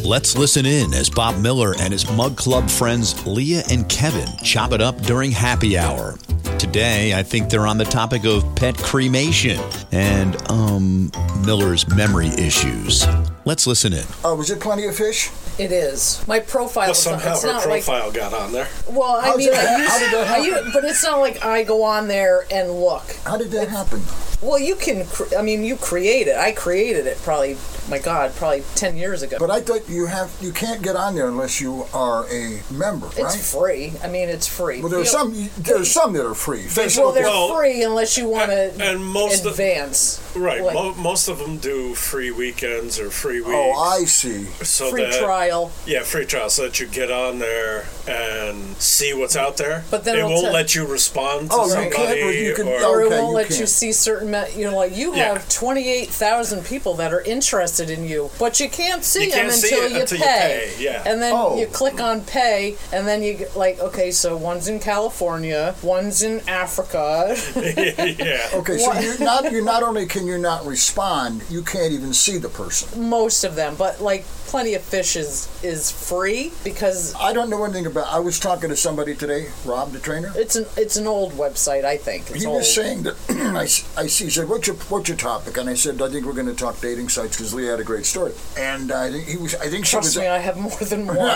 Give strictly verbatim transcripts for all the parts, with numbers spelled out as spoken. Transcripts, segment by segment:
Let's listen in as Bob Miller and his Mug Club friends Leah and Kevin chop it up during happy hour. Today, I think they're on the topic of pet cremation and, um, Miller's memory issues. Let's listen in. Oh, uh, was it Plenty of Fish? It is. My profile well, is somehow not, it's her not profile like, got on there. Well, I How's mean, that, I used, how did that I happen? used, but it's not like I go on there and look. How did that happen? Well, you can, I mean, you create it. I created it probably, my God, probably ten years ago. But I thought you have, you can't get on there unless you are a member, right? It's free. I mean, it's free. Well, there's you some, there's some that are free. Well, they're Well, free unless you want and, to and most advance. Of, right. Like, Mo- most of them do free weekends or free weeks. Oh, I see. So free that, trial. Yeah, free trial, so that you get on there and see what's out there. But then it it'll won't t- let you respond to Oh, you somebody. can't, you can- or, Or it Okay, won't you let can't. you see certain, me- you know, like you Yeah. have twenty-eight thousand people that are interested in you, but you can't see You them can't see until, it you, until you pay. pay, yeah. And then Oh. you click on pay, and then you get like, okay, so one's in California, one's in Africa. yeah. Okay, so What? you're not, you not only can you not respond, you can't even see the person. Most of them, but like Plenty of Fish is, is free because I don't know anything about. I was talking to somebody today, Rob, the trainer. it's an it's an old website, I think. It's He old. was saying that I, s- I see. He said, "What's your what's your topic?" And I said, "I think we're going to talk dating sites because Leah had a great story." And I think he was. I think she Trust was. me, I have more than one.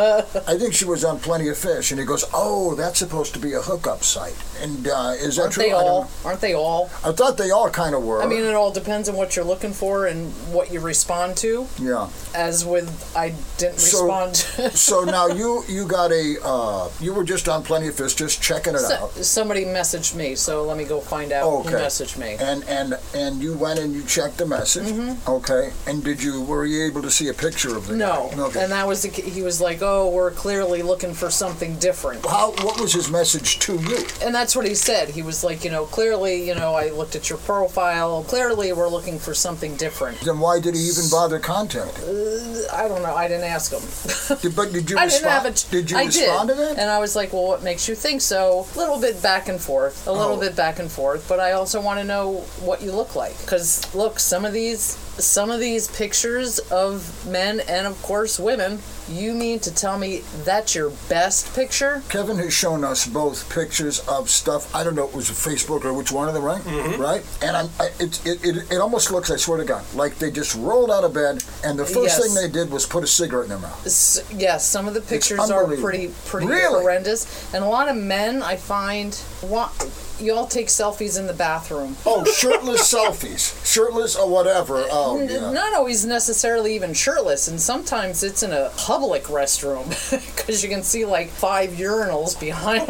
I think she was on Plenty of Fish, and he goes, "Oh, that's supposed to be a hookup site." And uh, is that Aren't true? they I don't all? know. Aren't they all? I thought they all kind of were. I mean, it all depends on what you're looking for and what you respond to. yeah. As with, I didn't So- respond. So now you you got a uh, you were just on Plenty of Fish, just checking it So- out. somebody messaged me, so let me go find out Oh, who okay. messaged me. And and and you went and you checked the message. Mm-hmm. Okay. And did you were you able to see a picture of the No, guy? Okay. and that was the, he was like, "Oh, we're clearly looking for something different." How what was his message to you? And that's what he said. He was like, you know, clearly, you know, I looked at your profile. Clearly, we're looking for something different. Then why did he even bother contacting? I don't know. I didn't ask him. Did, but did you I didn't respond? have a. did you I respond did. to that? And I was like, well, what makes you think so? A little bit back and forth. A little Oh. bit back and forth. But I also want to know what you look like. Because look, some of these, some of these pictures of men and of course women. You mean to tell me that's your best picture? Kevin has shown us both pictures of stuff. I don't know if it was Facebook or which one of them, right? Mm-hmm. Right? And I'm, I, it, it, it, it almost looks, I swear to God, like they just rolled out of bed and the first Yes. thing they did was put a cigarette in their mouth. S- Yes, some of the pictures are unbelievable. pretty pretty Really? horrendous, and a lot of men I find want. You all take selfies in the bathroom. Oh, shirtless selfies. Shirtless or whatever. Oh, N- yeah. Not always necessarily even shirtless, and sometimes it's in a public restroom because you can see like five urinals behind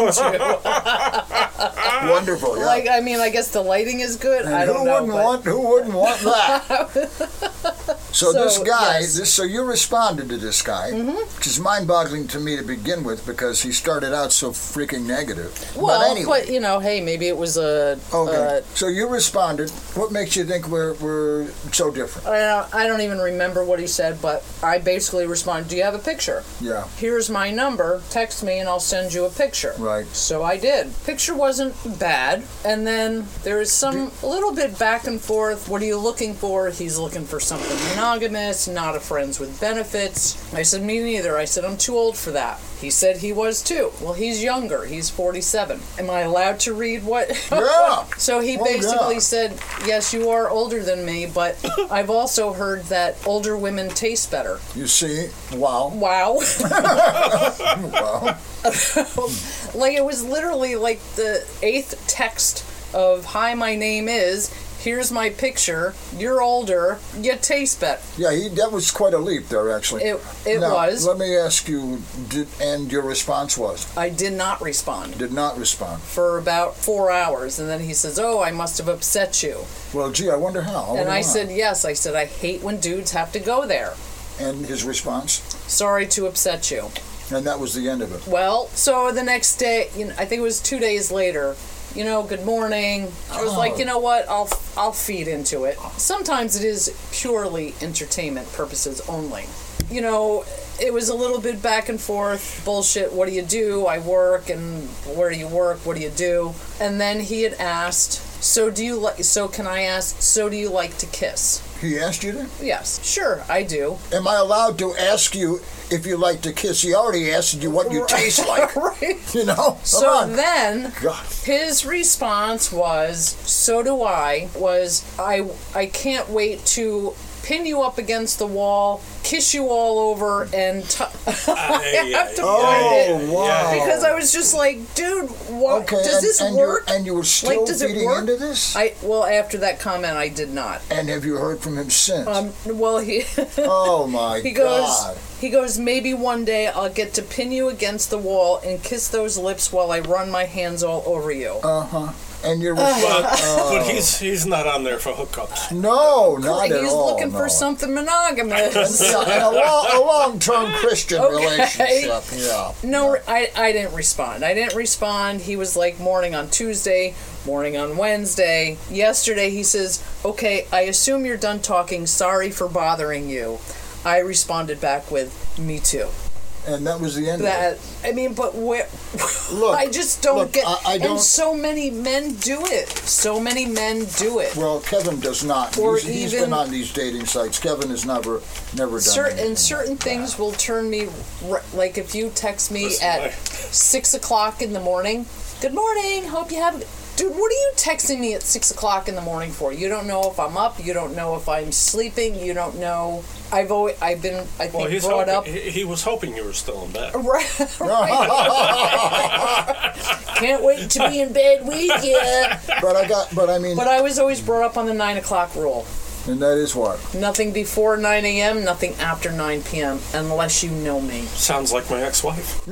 you. Wonderful, yeah. Like, I mean, I guess the lighting is good. And I don't who know. wouldn't but- want who wouldn't want that? so, So, this guy, yes. this so you responded to this guy, Mm-hmm. which is mind-boggling to me to begin with because he started out so freaking negative. Well, but anyway, but you know, hey, maybe it was a. okay. Uh, so you responded. What makes you think we're we're so different? I don't, I don't even remember what he said, but I basically responded, "Do you have a picture? Yeah. Here's my number. Text me and I'll send you a picture." Right. So I did. Picture wasn't bad. And then there was some a little bit back and forth. What are you looking for? He's looking for something monogamous, not a friends with benefits. I said, me neither. I said, I'm too old for that. He said he was too. Well, he's younger. He's forty-seven. Am I allowed to read what? Yeah. So he Oh, basically yeah. said, yes, you are older than me, but I've also heard that older women taste better. You see, wow, Wow. wow. Like, it was literally like the eighth text of, hi, my name is, here's my picture, you're older, you taste better. Yeah, he, that was quite a leap there, actually. It, it now, was. Let me ask you, did, and your response was? I did not respond Did not respond. for about four hours, and then he says, oh, I must have upset you. Well, gee, I wonder how. And wonder I why. said, yes. I said, I hate when dudes have to go there. And his response? Sorry to upset you. And that was the end of it. Well, so the next day, you know, I think it was two days later, you know, good morning. I was Oh. like, you know what, I'll I'll feed into it. Sometimes it is purely entertainment purposes only. You know, it was a little bit back and forth, bullshit, what do you do? I work, and where do you work? What do you do? And then he had asked, So do you like? So can I ask? So do you like to kiss? He asked you that? Yes, sure, I do. Am I allowed to ask you if you like to kiss? He already asked you what you taste like. Right. You know? Come So on. then, God. his response was, "So do I." Was I? I can't wait to pin you up against the wall, kiss you all over, and t- I have to Oh, find it. wow. Because I was just like, dude, what? Okay, does and, this and work? You, and you were still Like, does it feeding work? into this? I well, after that comment, I did not. And have you heard from him since? Um, well, he oh, my he goes. God. He goes, maybe one day I'll get to pin you against the wall and kiss those lips while I run my hands all over you. Uh-huh. And you're But, oh. but he's he's not on there for hookups. No, not He's at all. looking no. for something monogamous. Yeah, and a, long, a long-term Christian Okay. relationship. Yeah. No, I, I didn't respond. I didn't respond. He was like, morning on Tuesday, morning on Wednesday. Yesterday he says, okay, I assume you're done talking. Sorry for bothering you. I responded back with, me too. And that was the end That of I mean, but where? Look, I just don't look, get. I- I don't- And so many men do it. So many men do it. it. Well, Kevin does not. Or he's, he's even- been on these dating sites. Kevin has never, never done Certain anything and certain like things that. will turn me r- like if you text me Listen, at I- six o'clock in the morning. Good morning. Hope you have. Dude, what are you texting me at six o'clock in the morning for? You don't know if I'm up. You don't know if I'm sleeping. You don't know. I've always I've been I think Well, he's brought hoping, up. he, he was hoping you were still in bed. Right. right. Can't wait to be in bed with you. But I got. But I mean, But I was always brought up on the nine o'clock rule. and that is what. Nothing before nine a.m., nothing after nine p.m., unless you know me. Sounds like my ex-wife.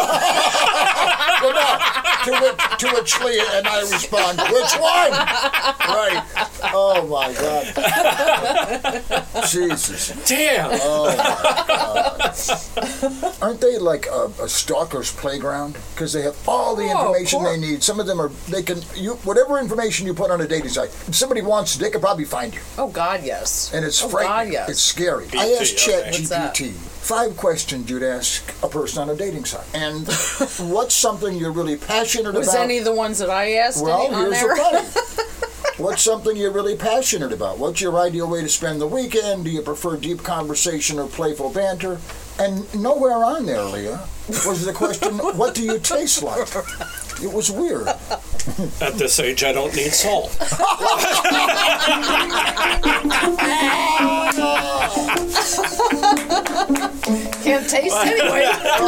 To which, to which Leah and I respond, which one? Right. Oh, my God. Jesus. Damn. Oh, my God. Aren't they like a, a stalker's playground? Because they have all the Oh, of information they course. need. Some of them are, they can, you whatever information you put on a dating site, if somebody wants it, they could probably find you. Oh, God, yes. And it's oh, frightening. God, yes. It's scary. B T, I asked okay. What's that? ChatGPT five questions you'd ask a person on a dating site. And what's something you're really passionate Was about? any of the ones that I asked Well, any, on here's there? the funny. What's something you're really passionate about? What's your ideal way to spend the weekend? Do you prefer deep conversation or playful banter? And nowhere on there, Leah, was the question, what do you taste like? It was weird. At this age, I don't need salt. Can't taste anyway.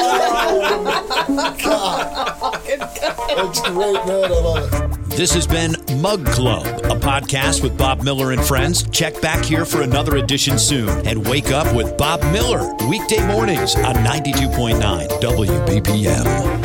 It's great, man. I love it. This has been Mug Club, a podcast with Bob Miller and friends. Check back here for another edition soon and wake up with Bob Miller weekday mornings on ninety-two point nine W B P M.